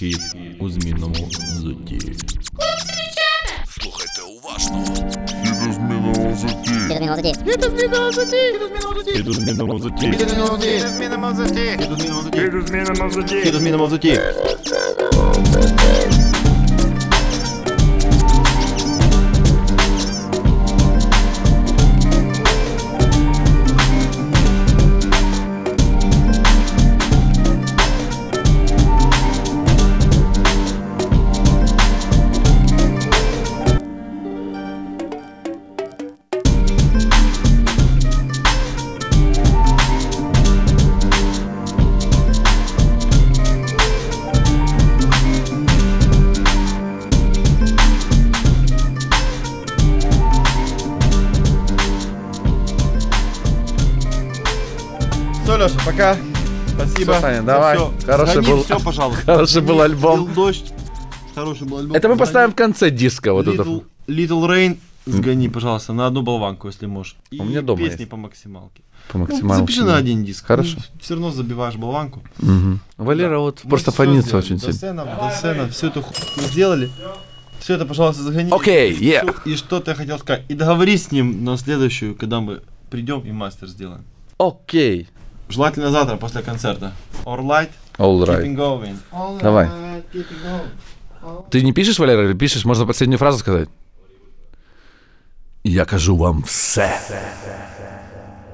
Хід у змінному взутті. Слухайте уважно. Хід у змінному взутті. Хід у змінному взутті. Хід у змінному взутті. Хід у змінному взутті. Хід у змінному взутті. Хід у змінному взутті. Хід у змінному взутті. Все, Леша, пока. Спасибо. Всё, Саня, давай. Хороший Сгони был- все, пожалуйста. Хороший был альбом. Лил дождь. Хороший был альбом. Это мы Сгони. поставим в конце диска вот это. Little Rain. Сгони, пожалуйста, на одну болванку, если можешь. И У меня дома песни есть. по максималке. По Ну, максималке. запиши на один диск. Хорошо. Все равно забиваешь болванку. Мгм. Валера вот Мы просто всё фонится сделали. очень До сильно. сцена, всю эту хуйню сделали. Все это, пожалуйста, загони. Окей, И что-то я хотел сказать. И договорись с ним на следующую, когда мы придем и мастер сделаем. Окей. Желательно завтра после концерта. All right, All keep right. it going. All Давай. right, keep it going. Ты не пишешь, Валера, или пишешь? Можно последнюю фразу сказать? Я кажу вам все.